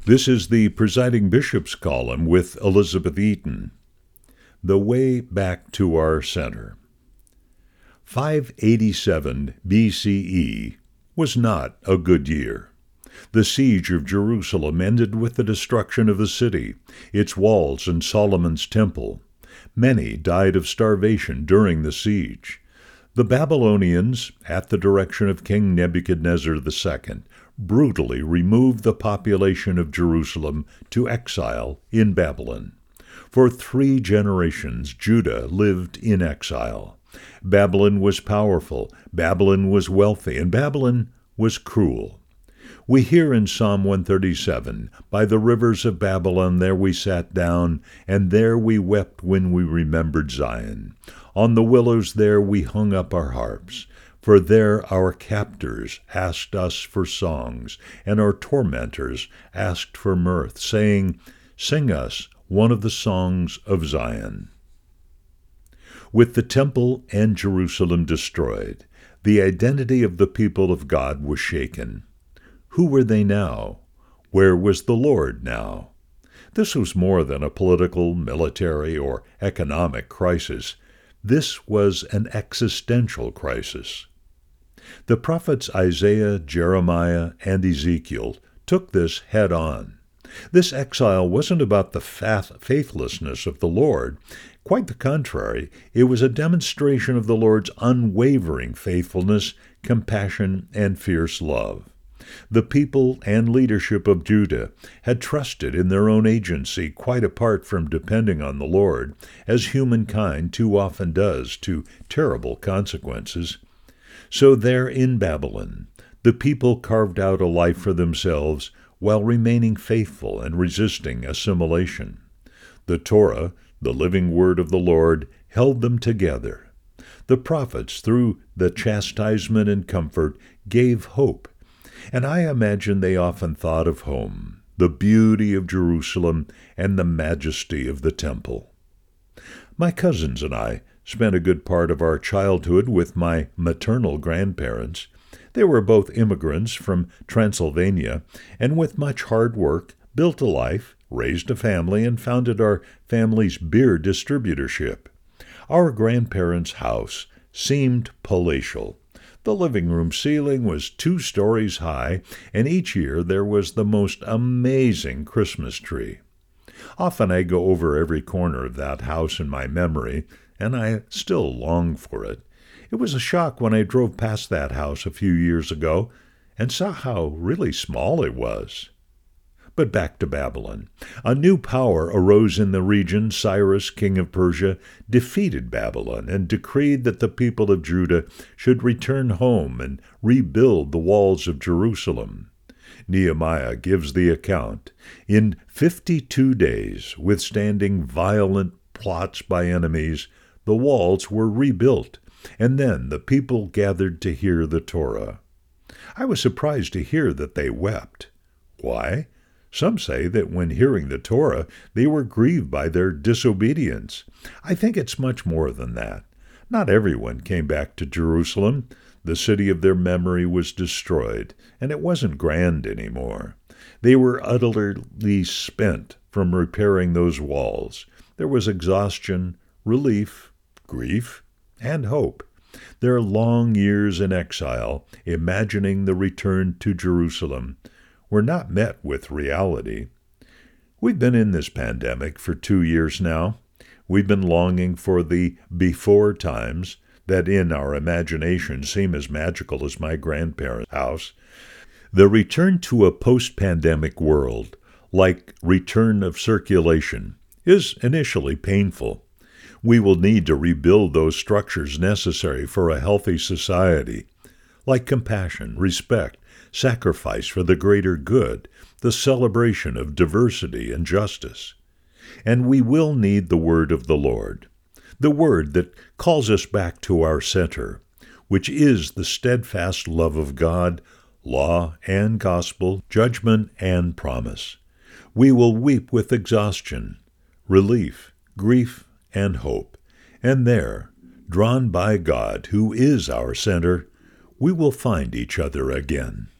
This is the Presiding Bishop's Column with Elizabeth Eaton. The Way Back to Our Center. 587 BCE was not a good year. The siege of Jerusalem ended with the destruction of the city, its walls, and Solomon's temple. Many died of starvation during the siege. The Babylonians, at the direction of King Nebuchadnezzar II, brutally removed the population of Jerusalem to exile in Babylon. For 3 generations, Judah lived in exile. Babylon was powerful, Babylon was wealthy, and Babylon was cruel. We hear in Psalm 137, "By the rivers of Babylon there we sat down, and there we wept when we remembered Zion. On the willows there we hung up our harps. For there our captors asked us for songs, and our tormentors asked for mirth, saying, 'Sing us one of the songs of Zion.'" With the temple and Jerusalem destroyed, the identity of the people of God was shaken. Who were they now? Where was the Lord now? This was more than a political, military, or economic crisis. This was an existential crisis. The prophets Isaiah, Jeremiah, and Ezekiel took this head-on. This exile wasn't about the faithlessness of the Lord. Quite the contrary, it was a demonstration of the Lord's unwavering faithfulness, compassion, and fierce love. The people and leadership of Judah had trusted in their own agency quite apart from depending on the Lord, as humankind too often does, to terrible consequences. So there in Babylon, the people carved out a life for themselves while remaining faithful and resisting assimilation. The Torah, the living word of the Lord, held them together. The prophets, through the chastisement and comfort, gave hope. And I imagine they often thought of home, the beauty of Jerusalem, and the majesty of the temple. My cousins and I spent a good part of our childhood with my maternal grandparents. They were both immigrants from Transylvania, and with much hard work, built a life, raised a family, and founded our family's beer distributorship. Our grandparents' house seemed palatial. The living room ceiling was 2 stories high, and each year there was the most amazing Christmas tree. Often I go over every corner of that house in my memory, and I still long for it. It was a shock when I drove past that house a few years ago and saw how really small it was. But back to Babylon. A new power arose in the region. Cyrus, king of Persia, defeated Babylon and decreed that the people of Judah should return home and rebuild the walls of Jerusalem. Nehemiah gives the account. In 52 days, withstanding violent plots by enemies, the walls were rebuilt, and then the people gathered to hear the Torah. I was surprised to hear that they wept. Why? Some say that when hearing the Torah, they were grieved by their disobedience. I think it's much more than that. Not everyone came back to Jerusalem. The city of their memory was destroyed, and it wasn't grand anymore. They were utterly spent from repairing those walls. There was exhaustion, relief, grief, and hope. Their long years in exile, imagining the return to Jerusalem, were not met with reality. We've been in this pandemic for 2 years now. We've been longing for the before times that in our imagination seem as magical as my grandparents' house. The return to a post-pandemic world, like return of circulation, is initially painful. We will need to rebuild those structures necessary for a healthy society, like compassion, respect, sacrifice for the greater good, the celebration of diversity and justice. And we will need the word of the Lord, the word that calls us back to our center, which is the steadfast love of God, law and gospel, judgment and promise. We will weep with exhaustion, relief, grief, and hope, and there, drawn by God, who is our center, we will find each other again.